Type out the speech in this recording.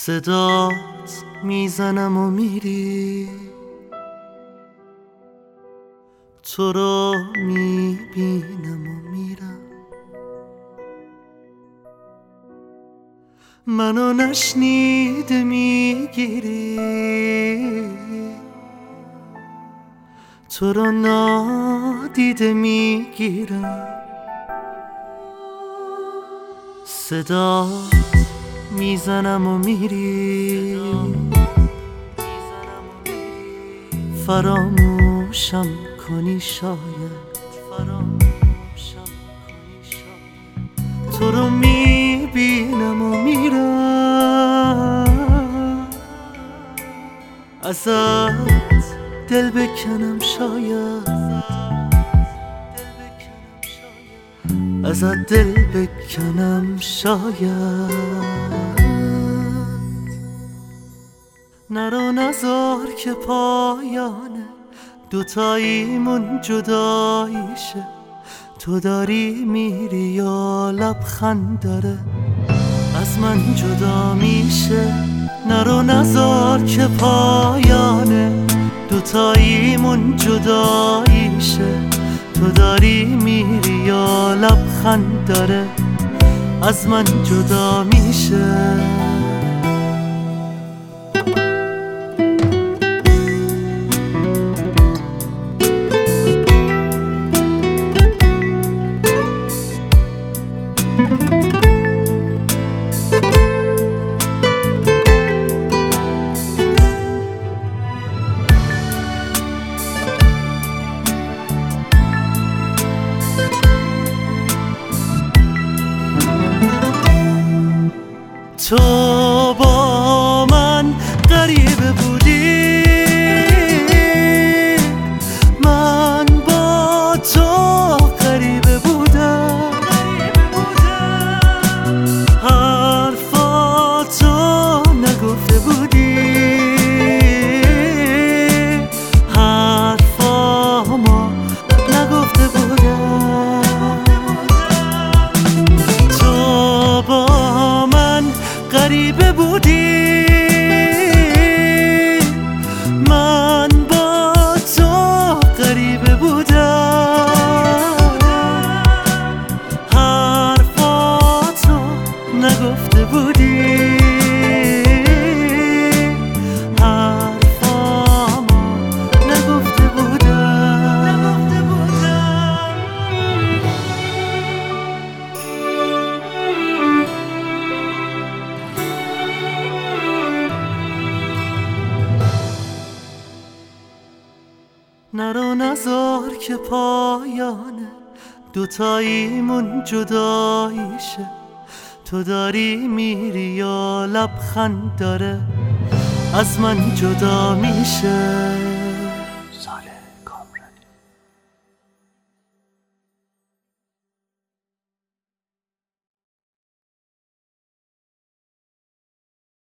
صدات میزنم و میری، تو رو میبینم و میرم، منو نشنیده میگیری، تو رو نادیده میگیرم. صدات میزنم و میری، فراموشم کنی شاید، تو رو میبینم و میرم، ازت دل بکنم شاید، ازت دل بکنم شاید. نرو نزار که پایانه دوتاییمون جدایی شه، تو داری میری یا لبخند داره از من جدا میشه. نرو نزار که پایانه دوتاییمون جدایی شه، تو داری میری یا لبخند داره از من جدا میشه. تو با من غریبه بودی، من با تو غریبه بودم، حرفاتو نگفته بودی، حرفامو نگفته بودم. تو با من غریبه بودی، من با تو غریبه بودم، حرفاتو نگفته بودی، حرفامو نگفته بودم. نرو نزار که پایانه دوتاییمون جدایی شه، تو داری میری یا لبخند داره از من جدا میشه.